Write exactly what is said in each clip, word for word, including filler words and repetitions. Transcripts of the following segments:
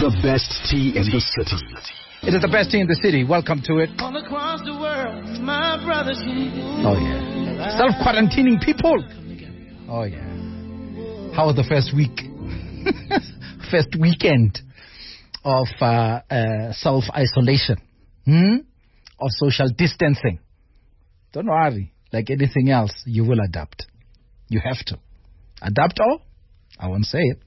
The best tea in the city. It is the best tea in the city. Welcome to it. All across the world, my brothers. Oh, yeah. Self-quarantining people. Oh, yeah. How was the first week? First weekend of uh, uh, self-isolation. Hmm? Of social distancing. Don't worry. Like anything else, you will adapt. You have to. Adapt or? I won't say it.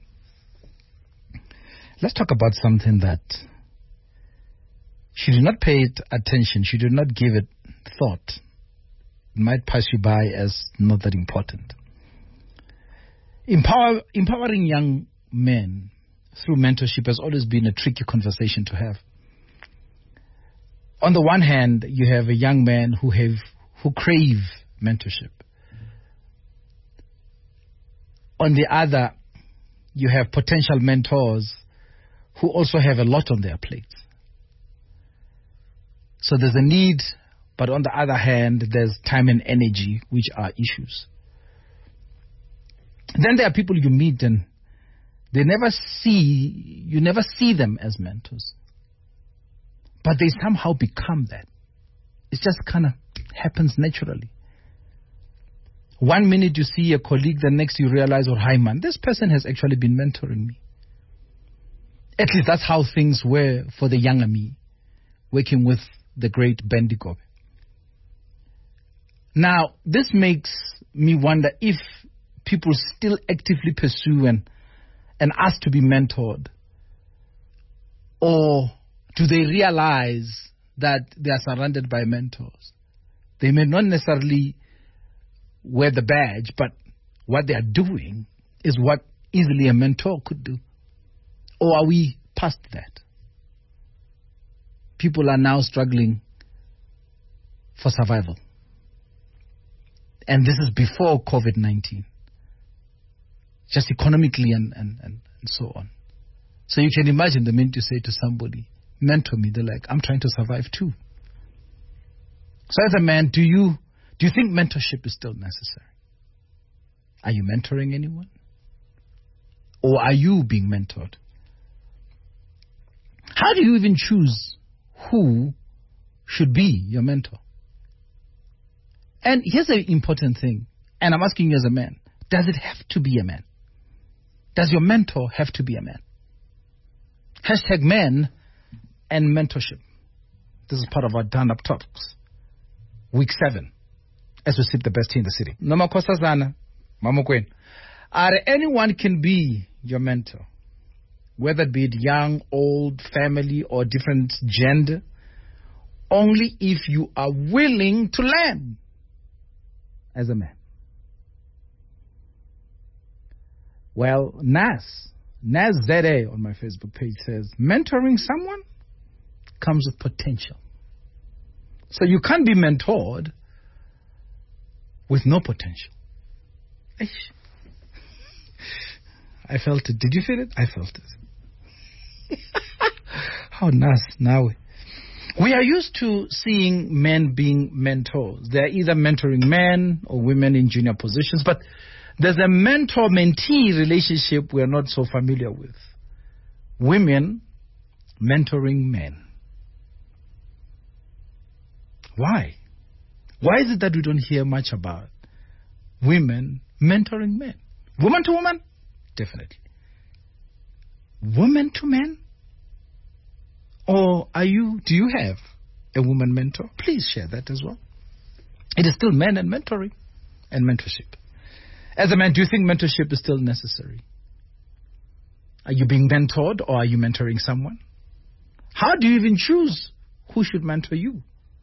Let's talk about something that she did not pay it attention. She did not give it thought. It might pass you by as not that important. Empower, empowering young men through mentorship has always been a tricky conversation to have. On the one hand, you have a young man who have who crave mentorship. On the other, you have potential mentors who also have a lot on their plates. So there's a need, but on the other hand, there's time and energy, which are issues. Then there are people you meet and they never see, you never see them as mentors. But they somehow become that. It just kind of happens naturally. One minute you see a colleague, the next you realize, oh, hi man, this person has actually been mentoring me. At least that's how things were for the younger me, working with the great Ben Dikobe. Now, this makes me wonder if people still actively pursue and, and ask to be mentored, or do they realize that they are surrounded by mentors? They may not necessarily wear the badge, but what they are doing is what easily a mentor could do. Or are we past that? People are now struggling for survival. And this is before COVID nineteen. Just economically and, and, and, and so on. So you can imagine the minute you say to somebody, mentor me, they're like, I'm trying to survive too. So as a man, do you do you think mentorship is still necessary? Are you mentoring anyone? Or are you being mentored? How do you even choose who should be your mentor? And here's the important thing, and I'm asking you as a man, does it have to be a man? Does your mentor have to be a man? Hashtag men and mentorship. This is part of our Down Up Talks. Week seven, as we sip the best tea in the city. Noma Kosazana, Mama Queen. Are anyone can be your mentor? Whether it be it young, old, family, or different gender, only if you are willing to learn as a man. Well, Nas, Nas Z A on my Facebook page says, mentoring someone comes with potential. So you can't be mentored with no potential. Eish. I felt it. Did you feel it? I felt it. How nice now. We are used to seeing men being mentors. They're either mentoring men or women in junior positions, but there's a mentor-mentee relationship we're not so familiar with. Women mentoring men. Why? Why is it that we don't hear much about women mentoring men? Woman to woman? Definitely. Woman to men? Or are you, do you have a woman mentor? Please share that as well. It is still men and mentoring and mentorship. As a man, do you think mentorship is still necessary? Are you being mentored or are you mentoring someone? How do you even choose who should mentor you?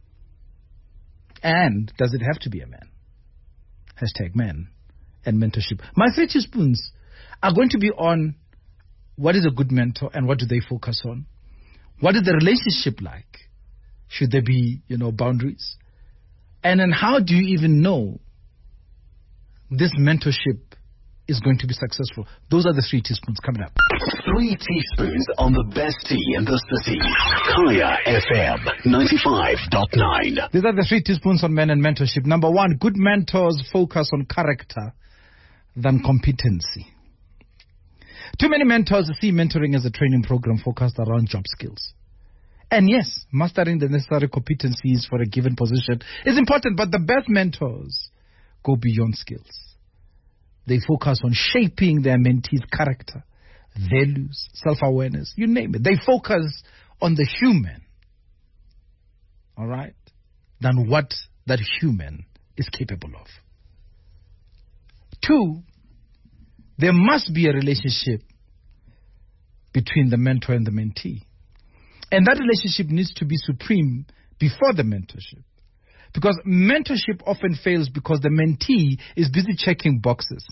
And does it have to be a man? Hashtag men and mentorship. My three teaspoons are going to be on what is a good mentor and what do they focus on? What is the relationship like? Should there be, you know, boundaries? And then how do you even know this mentorship is going to be successful? Those are the three teaspoons coming up. Three teaspoons on the best tea in the city. Kaya F M ninety-five point nine. These are the three teaspoons on men and mentorship. Number one, good mentors focus on character than competency. Too many mentors see mentoring as a training program focused around job skills. And yes, mastering the necessary competencies for a given position is important, but the best mentors go beyond skills. They focus on shaping their mentee's character, values, self-awareness, you name it. They focus on the human, all right, than what that human is capable of. Two, there must be a relationship between the mentor and the mentee. And that relationship needs to be supreme before the mentorship. Because mentorship often fails because the mentee is busy checking boxes,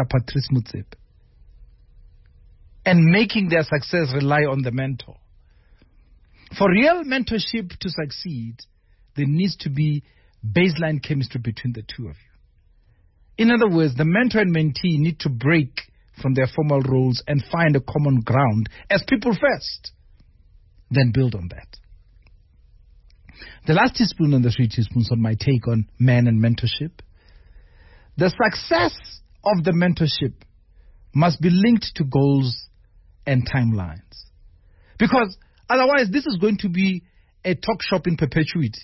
and making their success rely on the mentor. For real mentorship to succeed, there needs to be baseline chemistry between the two of you. In other words, the mentor and mentee need to break from their formal roles and find a common ground as people first, then build on that. The last teaspoon and the three teaspoons on my take on man and mentorship. The success of the mentorship must be linked to goals and timelines. Because otherwise, this is going to be a talk shop in perpetuity.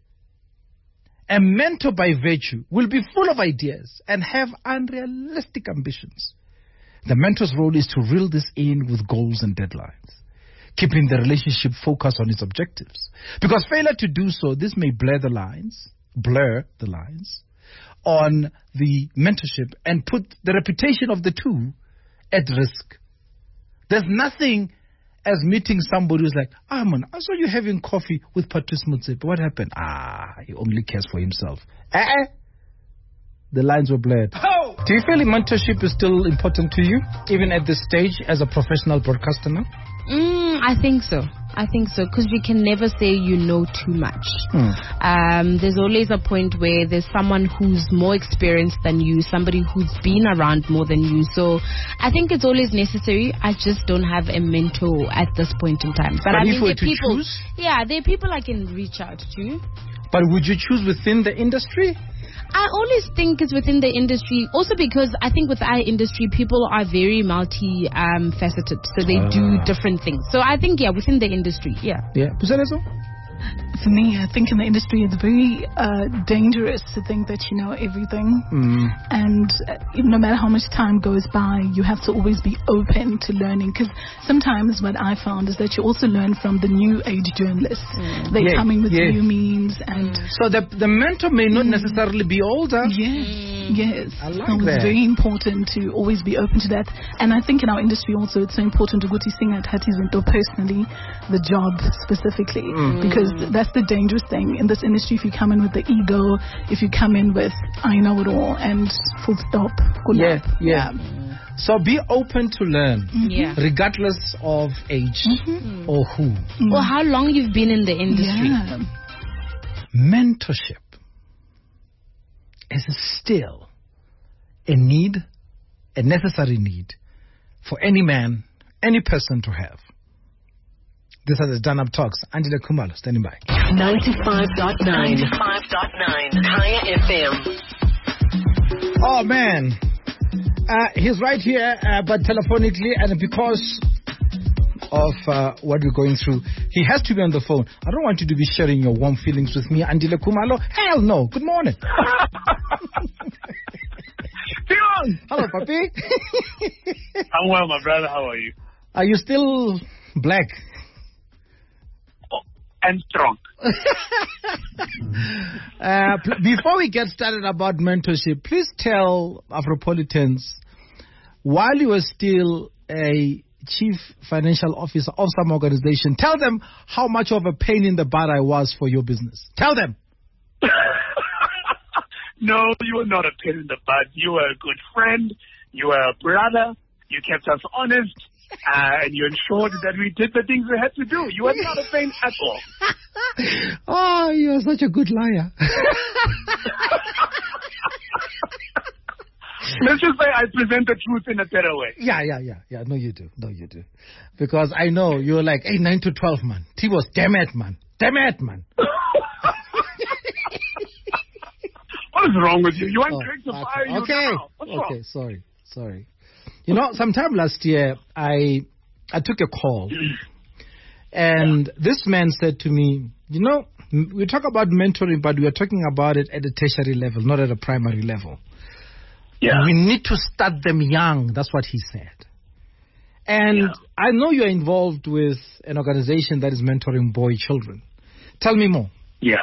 A mentor by virtue will be full of ideas and have unrealistic ambitions. The mentor's role is to reel this in with goals and deadlines, keeping the relationship focused on its objectives. Because failure to do so, this may blur the lines, blur the lines on the mentorship and put the reputation of the two at risk. There's nothing as meeting somebody who's like, ah, man, I saw you having coffee with Patrice Motsepe. What happened? Ah, he only cares for himself. Eh? The lines were blurred. Oh! Do you feel mentorship is still important to you, even at this stage as a professional broadcaster now? Mm, I think so. I think so, because you can never say you know too much. Hmm. Um, there's always a point where there's someone who's more experienced than you, somebody who's been around more than you. So I think it's always necessary. I just don't have a mentor at this point in time. But, but I if mean, we there to people, choose? Yeah, there are people I can reach out to. But would you choose within the industry? I always think it's within the industry, also because I think with our industry, people are very multi-faceted, um, so they uh. do different things. So I think, yeah, within the industry, yeah. Yeah. For me, I think in the industry it's very uh, dangerous to think that you know everything. Mm. And uh, no matter how much time goes by, you have to always be open to learning. Because sometimes what I found is that you also learn from the new age journalists. Mm. They're yeah, coming with yeah. new memes. And so the, the mentor may not mm. necessarily be older. Yes, mm. yes. I like so that. It's very important to always be open to that. And I think in our industry also it's so important to go to sing at Hatties Window personally, the job specifically. Mm. Because that's the dangerous thing in this industry. If you come in with the ego, if you come in with I know it all and full stop, good yeah, luck. yeah, yeah. So be open to learn, mm-hmm. yeah. regardless of age mm-hmm. or who mm. or how long you've been in the industry. Yeah. Mentorship is still a need, a necessary need for any man, any person to have. This is the Done Up Talks. Angela Khumalo, standing by. ninety-five point nine ninety-five point nine Kaya F M. Oh, man. Uh, he's right here, uh, but telephonically, and because of uh, what we're going through, he has to be on the phone. I don't want you to be sharing your warm feelings with me, Angela Khumalo. Hell no. Good morning. Hello, Papi. I'm well, my brother. How are you? Are you still black? And strong. uh, p- before we get started about mentorship, please tell Afropolitans, while you were still a chief financial officer of some organization, tell them how much of a pain in the butt I was for your business. Tell them. No, you were not a pain in the butt. You were a good friend. You were a brother. You kept us honest. Uh, and you ensured that we did the things we had to do. You were not a pain at all. Oh, you're such a good liar. Let's just say I present the truth in a better way. Yeah, yeah, yeah. yeah. No, you do. No, you do. Because I know you're like, hey, nine to twelve, man. T was, damn it, man. Damn it, man. What is wrong with you? You want oh, drinks to okay. fire you Okay. now. What's okay, wrong? sorry. Sorry. You know, sometime last year, I I took a call, and this man said to me, you know, we talk about mentoring, but we are talking about it at a tertiary level, not at a primary level. Yeah. We need to start them young. That's what he said. And Yeah. I know you're involved with an organization that is mentoring boy children. Tell me more. Yeah.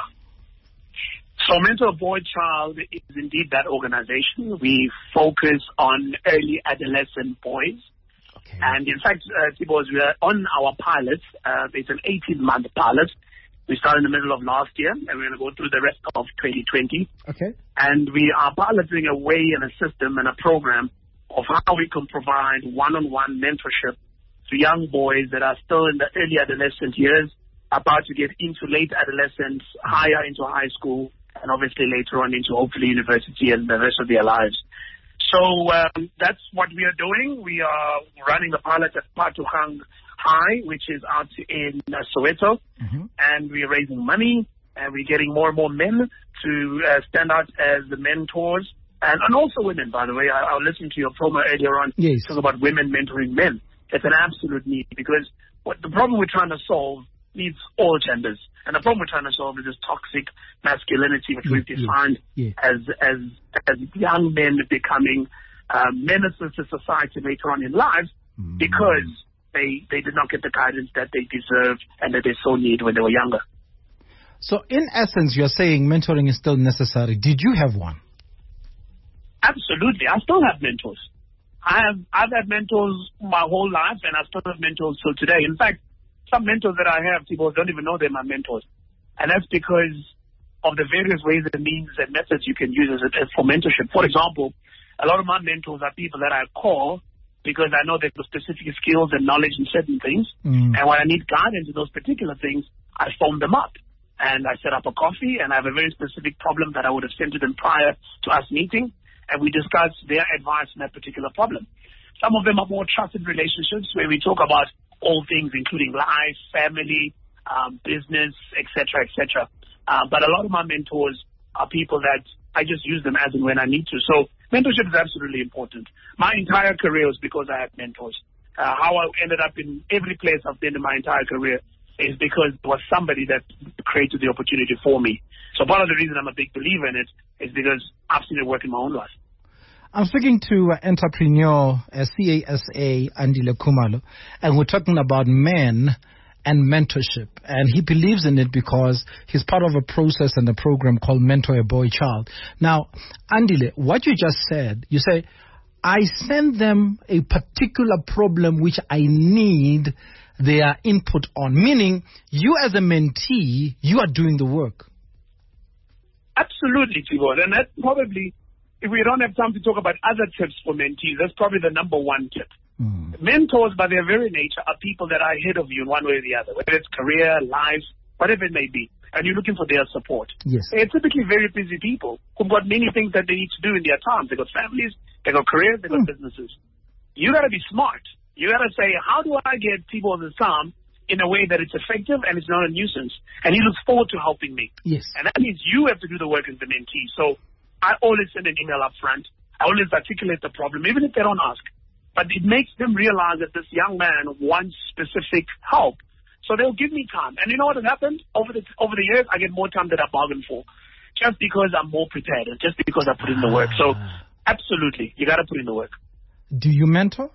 So Mentor Boy Child is indeed that organization. We focus on early adolescent boys. Okay. And in fact, uh, Tibos, we are on our pilot. Uh, it's an eighteen-month pilot. We started in the middle of last year, and we're going to go through the rest of twenty twenty. Okay. And we are piloting a way and a system and a program of how we can provide one-on-one mentorship to young boys that are still in the early adolescent years, about to get into late adolescence, higher into high school, and obviously later on into hopefully university and the rest of their lives. So um, that's what we are doing. We are running the pilot at Patuhang High, which is out in uh, Soweto, Mm-hmm. and we're raising money, and we're getting more and more men to uh, stand out as the mentors, and, and also women, by the way. I, I listened to your promo earlier on, Yes. talking about women mentoring men. It's an absolute need, because what the problem we're trying to solve needs all genders. And the problem we're trying to solve is this toxic masculinity, which we've Yeah, defined yeah. as as as young men becoming um, menaces to society later on in life Mm. because they they did not get the guidance that they deserved and that they so need when they were younger. So in essence, you're saying mentoring is still necessary. Did you have one? Absolutely. I still have mentors. I have, I've had mentors my whole life, and I still have mentors till today. In fact, some mentors that I have, people don't even know they're my mentors. And that's because of the various ways and means and methods you can use as, as for mentorship. For example, a lot of my mentors are people that I call because I know they've got specific skills and knowledge in certain things. Mm. And when I need guidance in those particular things, I phone them up. And I set up a coffee, and I have a very specific problem that I would have sent to them prior to us meeting. And we discuss their advice on that particular problem. Some of them are more trusted relationships where we talk about all things, including life, family, um, business, et cetera, et cetera. Uh, but a lot of my mentors are people that I just use them as and when I need to. So mentorship is absolutely important. My entire career was because I had mentors. Uh, how I ended up in every place I've been in my entire career is because there was somebody that created the opportunity for me. So part of the reason I'm a big believer in it is because I've seen it work in my own life. I'm speaking to uh, entrepreneur, uh, C A S A, Andile Khumalo, and we're talking about men and mentorship. And he believes in it because he's part of a process and a program called Mentor a Boy Child. Now, Andile, what you just said, you say, I send them a particular problem which I need their input on, meaning you as a mentee, you are doing the work. Absolutely, Tibor. And that's probably, if we don't have time to talk about other tips for mentees, that's probably the number one tip. Mm. Mentors, by their very nature, are people that are ahead of you in one way or the other, whether it's career, life, whatever it may be, and you're looking for their support. Yes. They're typically very busy people who've got many things that they need to do in their time. They've got families, they've got careers, they've got Mm. businesses. You got to be smart. You got to say, how do I get people on the time in a way that it's effective and it's not a nuisance? And he looks forward to helping me. Yes. And that means you have to do the work as the mentee. So I always send an email up front. I always articulate the problem, even if they don't ask. But it makes them realize that this young man wants specific help. So they'll give me time. And you know what has happened? Over the over the years, I get more time than I bargained for. Just because I'm more prepared and just because I put in the work. So absolutely, you got to put in the work. Do you mentor?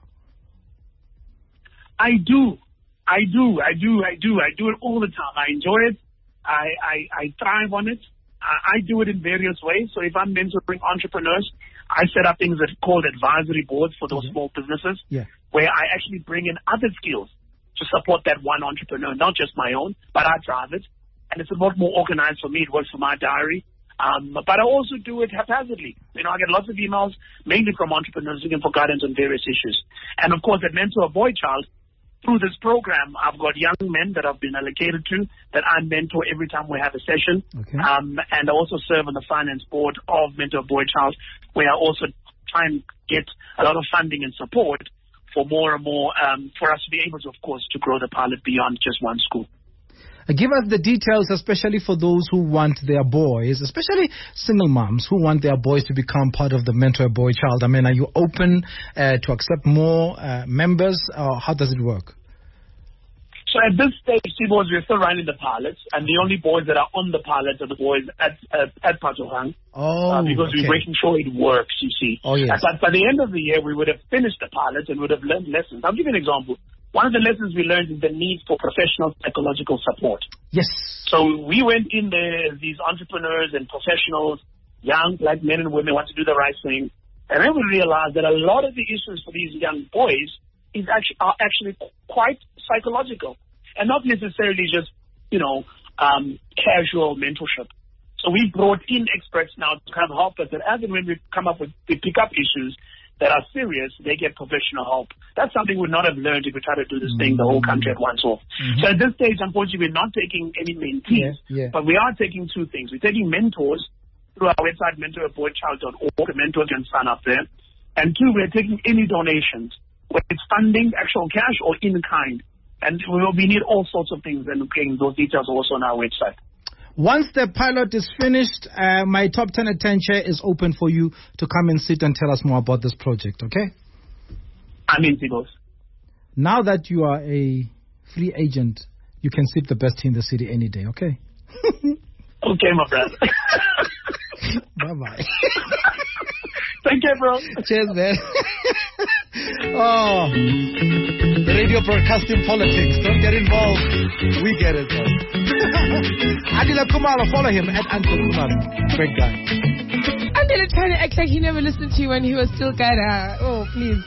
I do. I do. I do. I do. I do it all the time. I enjoy it. I, I, I thrive on it. I, I do it in various ways. So if I'm mentoring entrepreneurs, I set up things that are called advisory boards for those Mhm. small businesses, Yeah. where I actually bring in other skills to support that one entrepreneur, not just my own, but I drive it. And it's a lot more organized for me. It works for my diary. Um, but I also do it haphazardly. You know, I get lots of emails, mainly from entrepreneurs looking for guidance on various issues. And of course, at Mentor a Boy Child, through this program, I've got young men that I've been allocated to that I mentor every time we have a session. Okay. Um, and I also serve on the finance board of Mentor a Boy Child, where I also try and get a lot of funding and support for more and more, um, for us to be able to, of course, to grow the pilot beyond just one school. Uh, give us the details, especially for those who want their boys, especially single moms who want their boys to become part of the Mentor a Boy Child. I mean, are you open uh, to accept more uh, members, or how does it work? So at this stage, T-Boys, we're still running the pilots, and the only boys that are on the pilots are the boys at at, at Patogang. Oh, uh, because okay. we're making sure it works, you see. Oh, yes. But by the end of the year, we would have finished the pilots and would have learned lessons. I'll give you an example. One of the lessons we learned is the need for professional psychological support. Yes. So we went in there as these entrepreneurs and professionals, young black men and women want to do the right thing. And then we realized that a lot of the issues for these young boys is actually are actually quite psychological and not necessarily just, you know, um, casual mentorship. So we brought in experts now to kind of help us, that as and when we come up with, we pick up issues that are serious, they get professional help. That's something we would not have learned if we tried to do this thing the whole country at once off. Mm-hmm. So at this stage, unfortunately, we're not taking any mentees, yeah, yeah. but we are taking two things. We're taking mentors through our website, mentor a boy child dot org. The mentor can sign up there. And two, we're taking any donations, whether it's funding, actual cash, or in kind. And we, will, we need all sorts of things, and okay, those details are also on our website. Once the pilot is finished, uh, my top ten at ten chair is open for you to come and sit and tell us more about this project, okay? I'm in, T-Boys. Now that you are a free agent, you can sip the best tea in the city any day, okay? Okay, my brother. Bye-bye. Thank you, bro. Cheers, man. Oh, the radio broadcasting politics. Don't get involved. We get it, though. Andile Khumalo, follow him at Andile Khumalo. Great guy. Andile trying to act like he never listened to you when he was still Ghana. Oh, please.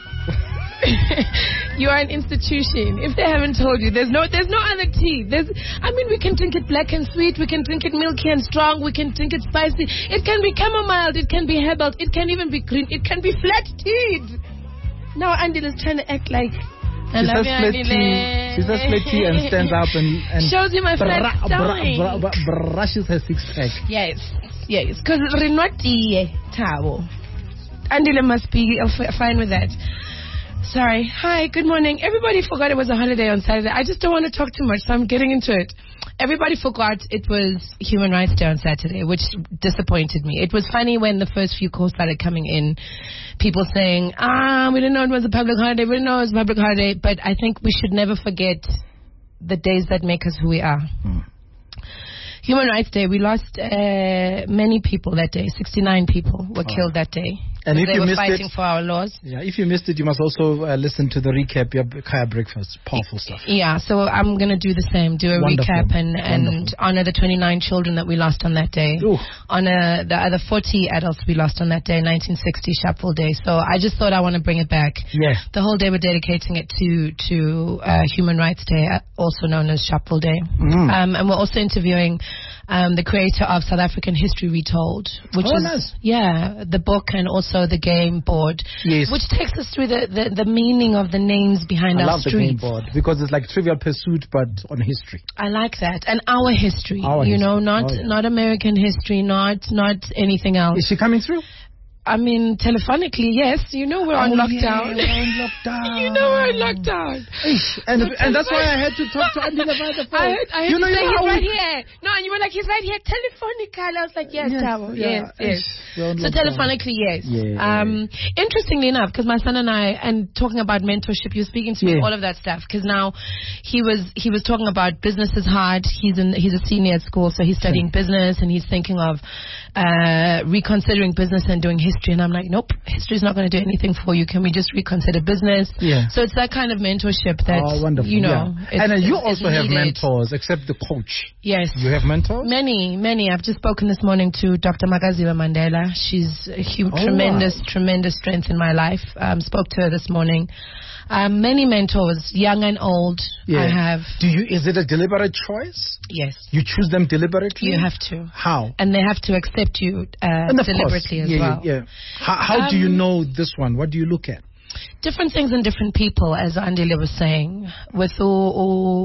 You are an institution. If they haven't told you, there's no there's no other tea. There's, I mean, we can drink it black and sweet. We can drink it milky and strong. We can drink it spicy. It can be chamomile. It can be herbal. It can even be green. It can be flat tea'd. Now Andile is trying to act like she says flat tea. She says flat tea and stands up and, and shows you my flat stomach. Br- br- br- brushes her six pack. Yes, yes. Because Renati Tabo. Andile must be fine with that. Sorry. Hi, good morning. Everybody forgot it was a holiday on Saturday. I just don't want to talk too much, so I'm getting into it. Everybody forgot it was Human Rights Day on Saturday, which disappointed me. It was funny when the first few calls started coming in, people saying, ah, we didn't know it was a public holiday, we didn't know it was a public holiday. But I think we should never forget the days that make us who we are. Hmm. Human Rights Day, we lost uh, many people that day. sixty-nine people were oh. killed that day. And if they you were missed fighting it, for our laws. Yeah, if you missed it, you must also uh, listen to the recap, your Kaya Breakfast. Powerful stuff. Yeah, so I'm going to do the same, do a Wonderful. recap and, and honor the twenty-nine children that we lost on that day. Ooh. Honor the other forty adults we lost on that day, nineteen sixty Sharpeville Day. So I just thought I want to bring it back. Yeah. The whole day we're dedicating it to, to uh, Human Rights Day, also known as Sharpeville Day. Mm. Um, and we're also interviewing um, the creator of South African History Retold, which oh, is, nice. yeah, the book and also the game board, yes. which takes us through the, the, the meaning of the names behind I our love streets. The game board because it's like Trivial Pursuit but on history. I like that. And our history, our you history. know, not oh, yeah. not American history, not not anything else. Is she coming through? I mean, telephonically, yes. You know we're on oh, lockdown. Yeah, we're on lockdown. You know we're on lockdown. And and that's why I had to talk to Andile by the phone. I had, I had you know, to say you know he's right here. No, and you were like, he's right here, telephonically. I was like, yes, yes, Tabo. yeah, yes, yes. So lockdown. telephonically, yes. Yeah. Um, interestingly enough, because my son and I, and talking about mentorship, you were speaking to me, yeah. all of that stuff. Because now he was he was talking about business is hard. He's in he's a senior at school, so he's studying yeah. business, and he's thinking of uh, reconsidering business and doing history. And I'm like, nope. History is not going to do anything for you. Can we just reconsider business? Yeah. So it's that kind of mentorship that, oh, wonderful. you know. Yeah. And uh, you it's, also it's have needed. mentors, except the coach. Yes. You have mentors? Many, many. I've just spoken this morning to Doctor Magaziba Mandela. She's a huge, oh, tremendous, wow. tremendous strength in my life. Um, spoke to her this morning. Um, many mentors, young and old, yeah. I have. Do you? Is it a deliberate choice? Yes. You choose them deliberately? You have to. How? And they have to accept you uh, deliberately course. as yeah, well. Yeah, yeah. How, how um, do you know this one? What do you look at? Different things in different people, as Andile was saying. With u, u, u,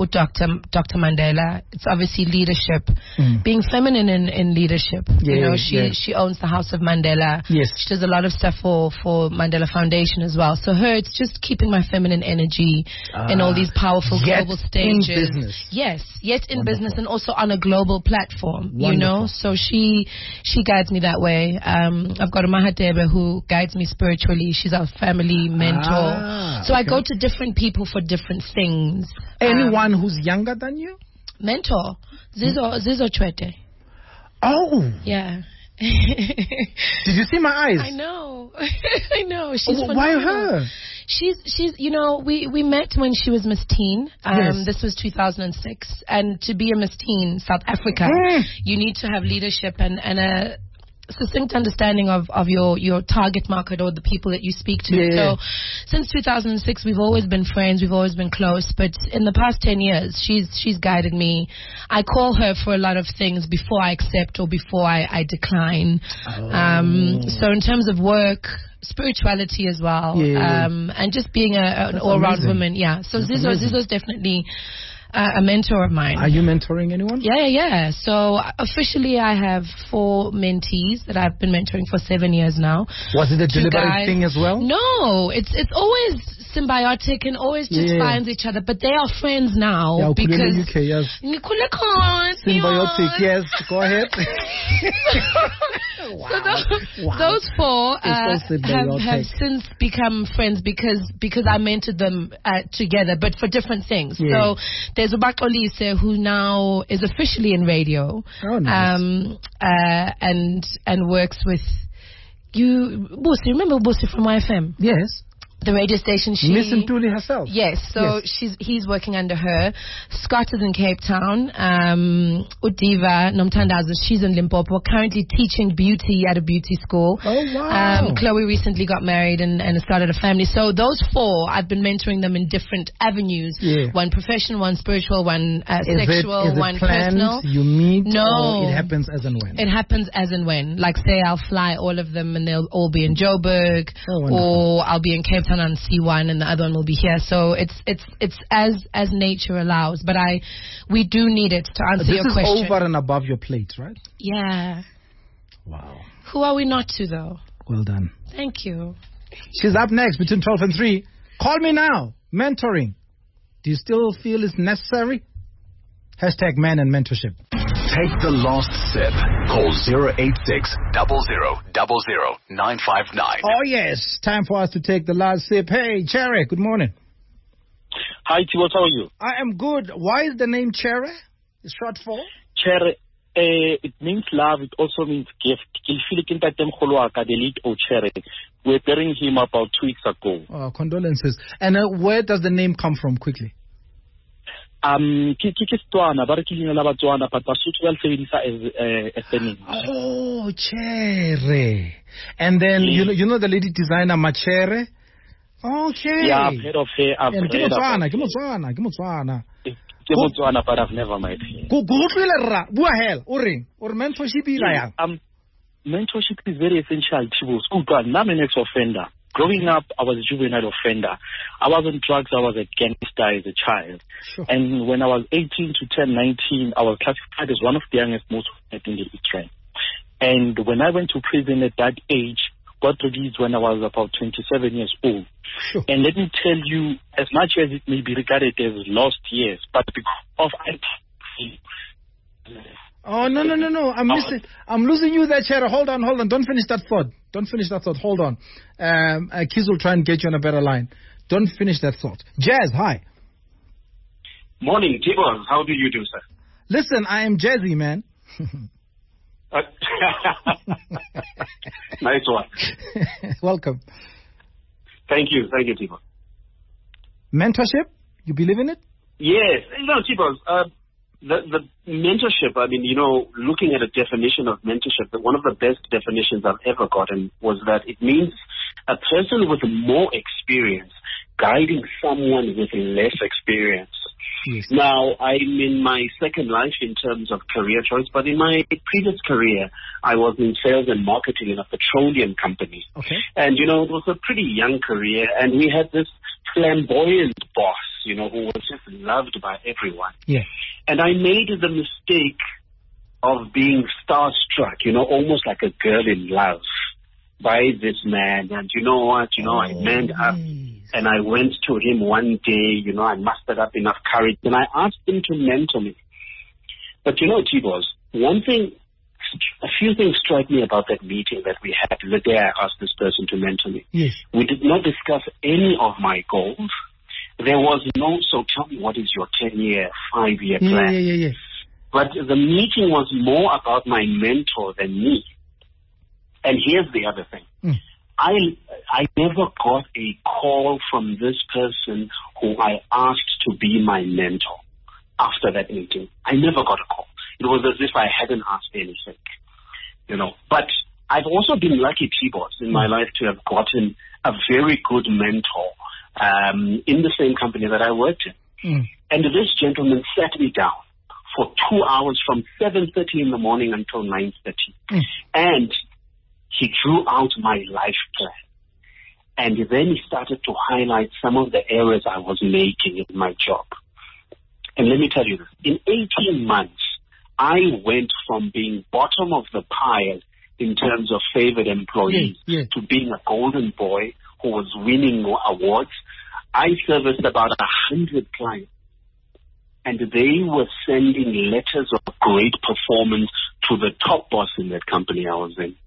with Doctor Doctor Mandela, it's obviously leadership, mm. being feminine in, in leadership. Yeah, you know, she yeah. she owns the House of Mandela. Yes, she does a lot of stuff for for Mandela Foundation as well. So her, it's just keeping my feminine energy ah, in all these powerful global stages. In business. Yes, yet in Wonderful. business and also on a global platform. Wonderful. You know, so she she guides me that way. Um, I've got a Mahadebe who guides me spiritually. She's our family mentor. Ah, so okay. I go to different people for different things. Anyone um, who's younger than you? Mentor. Zizo, Zizo Chwete. Oh. Yeah. Did you see my eyes? I know. I know. She's oh, why phenomenal. her? She's, she's, you know, we, we met when she was Miss Teen. Um, yes. This was two thousand six. And to be a Miss Teen, South Africa, mm. you need to have leadership and, and a succinct understanding of, of your, your target market or the people that you speak to. Yeah. So since two thousand six, we've always been friends. We've always been close. But in the past ten years, she's, she's guided me. I call her for a lot of things before I accept or before I, I decline. Oh. Um, so in terms of work, spirituality as well, yeah. um, and just being a, an That's all-round amazing. woman. Yeah. So That's Zizo, amazing. Zizo's definitely uh, a mentor of mine. Are you mentoring anyone? Yeah, yeah, yeah. So officially, I have four mentees that I've been mentoring for seven years now. Was it a Two deliberate guys. thing as well? No, it's it's always symbiotic and always just Yeah. finds each other. But they are friends now Yeah, because U K, yes. Symbiotic, yes. Go ahead. wow. So those, wow. those four uh, so have, have since become friends because because I mentored them uh, together, but for different things. Yeah. So there's Ubaqolise, who now is officially in radio, oh, nice. um, uh, and and works with you. Busi, remember Busi from Y F M? Yes. The radio station. She, Miss Ntuli herself. Yes, so yes. she's he's working under her. Scott is in Cape Town. Um, Udiva Nomtandaza, she's in Limpopo, currently teaching beauty at a beauty school. Oh wow! Um, Chloe recently got married and, and started a family. So those four, I've been mentoring them in different avenues. Yeah. One professional, one spiritual, one uh, is sexual, it, is one it planned, personal. You meet? No, or it happens as and when. It happens as and when. Like say, I'll fly all of them, and they'll all be in Joburg, oh, or I'll be in Cape Town on C one. And the other one will be here. So it's it's it's as as nature allows. But I we do need it to answer this your question. This is over and above your plate, right? Yeah. Wow. Who are we not to, though? Well done. Thank you. She's up next between twelve and three. Call me now. Mentoring. Do you still feel it's necessary? Hashtag man and mentorship. Take the last sip. Call zero eight six, zero zero zero zero, nine five nine. Oh, yes. Time for us to take the last sip. Hey, Cherry, good morning. Hi, Tibo. How are you? I am good. Why is the name Cherry? It's short for? Cherry. Uh, it means love. It also means gift. The late Cherry. We're burying him about two weeks ago. Oh, condolences. And uh, where does the name come from, quickly? Um, ke ke Setswana, ba re ke leina la Batswana, but Basotho ba le sebedisa as as the name. Oh, Cherry. And then yeah. you know you know the lady designer Machere? Okay. Yeah, I've heard of her. I've and heard Motswana, about ke Motswana, ke Motswana. Ke Motswana, but I've never met her. Go go tlile ra. Bua hell, o reng? Or mentorship ila yang? Um mentorship is very essential, Tibo. Utlwa nna I'm an ex-offender. Growing up, I was a juvenile offender. I was on drugs. I was a gangster as a child. Sure. And when I was eighteen to turn nineteen, I was classified as one of the youngest most wanted in the East. And when I went to prison at that age, got released when I was about twenty-seven years old. Sure. And let me tell you, as much as it may be regarded as lost years, but because of Oh, no, no, no, no. I'm missing. I'm losing you there, Cherry. Hold on, hold on. Don't finish that thought. Don't finish that thought. Hold on. Um, uh, Kiz will try and get you on a better line. Don't finish that thought. Jazz, hi. Morning, Tibo. How do you do, sir? Listen, I am Jazzy, man. uh, nice one. Welcome. Thank you. Thank you, Tibo. Mentorship? You believe in it? Yes. You know, Tibo, uh, The, the mentorship, I mean, you know, looking at a definition of mentorship, one of the best definitions I've ever gotten was that it means a person with more experience guiding someone with less experience. Yes. Now, I'm in my second life in terms of career choice, but in my previous career, I was in sales and marketing in a petroleum company. Okay. And, you know, it was a pretty young career, and we had this flamboyant boss you know, who was just loved by everyone. Yeah. And I made the mistake of being starstruck, you know, almost like a girl in love by this man. And you know what, you know, oh, I manned up and I went to him one day, you know, I mustered up enough courage and I asked him to mentor me. But you know, T-Boss, one thing, a few things strike me about that meeting that we had the day I asked this person to mentor me. Yes. We did not discuss any of my goals. There was no, so tell me what is your ten-year, five-year yeah, plan. Yeah, yeah, yeah. But the meeting was more about my mentor than me. And here's the other thing. Mm. I I never got a call from this person who I asked to be my mentor after that meeting. I never got a call. It was as if I hadn't asked anything, you know. But I've also been lucky, T-Boss, in my life to have gotten a very good mentor um, in the same company that I worked in. Mm. And this gentleman sat me down for two hours from seven thirty in the morning until nine thirty. Mm. And he drew out my life plan. And then he started to highlight some of the errors I was making in my job. And let me tell you this, in eighteen months, I went from being bottom of the pile in terms of favored employees yeah, yeah. to being a golden boy who was winning awards. I serviced about a hundred clients. And they were sending letters of great performance to the top boss in that company I was in.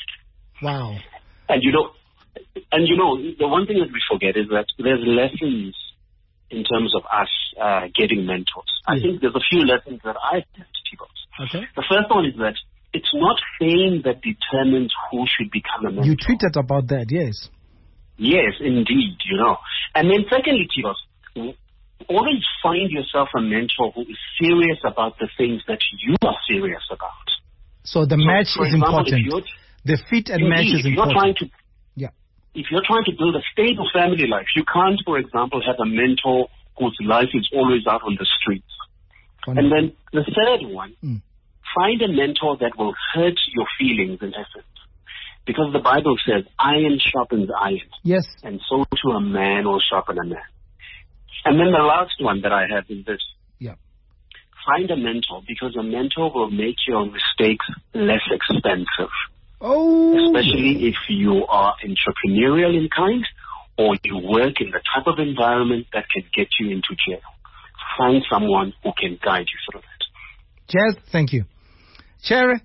Wow. And you know, and you know, the one thing that we forget is that there's lessons in terms of us uh, getting mentors. I yeah. think there's a few lessons that I've learned, T-Boss. Okay. The first one is that it's not fame that determines who should become a mentor. You tweeted about that, yes. Yes, indeed, you know. And then secondly, T-Boss, always find yourself a mentor who is serious about the things that you are serious about. So the so match is example, important. The fit and indeed, match is if you're important. Trying to, yeah. If you're trying to build a stable family life, you can't, for example, have a mentor whose life is always out on the streets. Wonderful. And then the third one, mm. find a mentor that will hurt your feelings in essence. Because the Bible says, iron sharpens iron. Yes. And so too a man will sharpen a man. And then the last one that I have is this. Yeah. Find a mentor, because a mentor will make your mistakes less expensive. Oh. Especially if you are entrepreneurial in kind or you work in the type of environment that can get you into jail. Find someone who can guide you through that. Jazz, thank you. Cherry,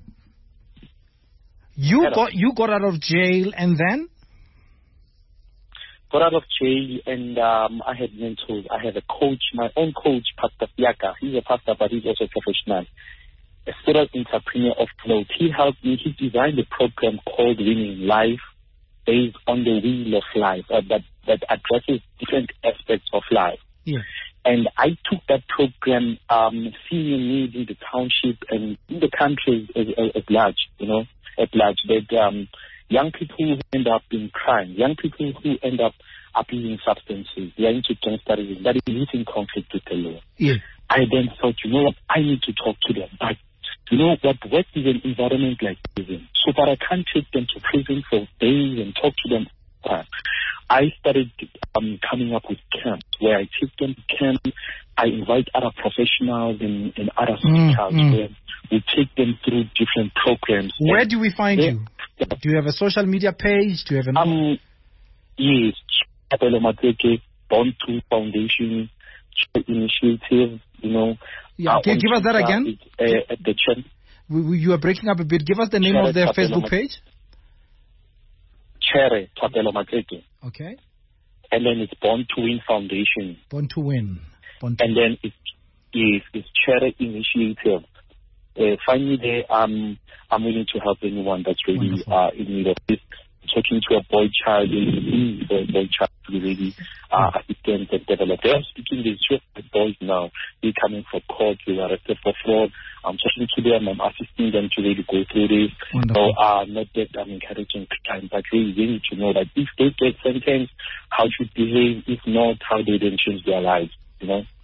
you Hello. got you got out of jail and then? Got out of jail and um, I had mentors. I had a coach, my own coach, Pastor Fiaka. He's a pastor, but he's also a professional. A serial entrepreneur of note. He helped me. He designed a program called Winning Life, based on the wheel of life, uh, that, that addresses different aspects of life. Yeah. And I took that program, um, seeing a need in the township and in the country as, as, at large, you know, at large, that um, young people who end up in crime, young people who end up abusing substances, they are into gangsterism, that is in conflict with the law. Yeah. I then thought, you know what, I need to talk to them. But you know what, what is an environment like prison? So that I can't take them to prison for days and talk to them. Uh, I started um, coming up with camps where I take them to camp. I invite other professionals and, and other speakers mm, mm. where we take them through different programs. Where and do we find you? Do you have a social media page? Do you have an... Um, yes, Chapelo Matreke, Born to Foundation, Initiative, you know. Yeah, uh, can you give us that again? Uh, at the church. We, we, you are breaking up a bit. Give us the name Chere of their Facebook Mat- page. Chere Chapelo Matreke. Okay. And then it's Born to Win Foundation. Born to Win. Born to and then it's, yes, it's Chere Initiative. Uh, find me there. Um, I'm willing to help anyone that's really uh, in need of this. Talking to a boy child, in for a boy child to be really uh, assistant and develop. I'm speaking with two boys now. They're coming for court. They are arrested for fraud. I'm talking to them. I'm assisting them to really go through this. Wonderful. So, uh, not that I'm encouraging crime, but really they need to know that if they get sentenced, how should behave. If not, how they then change their lives. You know.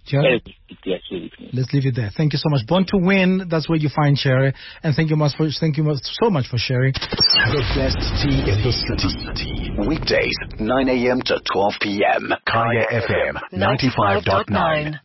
Sherry? Yes, with me. Let's leave it there. Thank you so much. Born to Win, that's where you find Sherry. And thank you much for thank you much, so much for sharing. The best tea in the city. Weekdays, nine a.m. to twelve p.m. Kaya F M ninety-five point nine.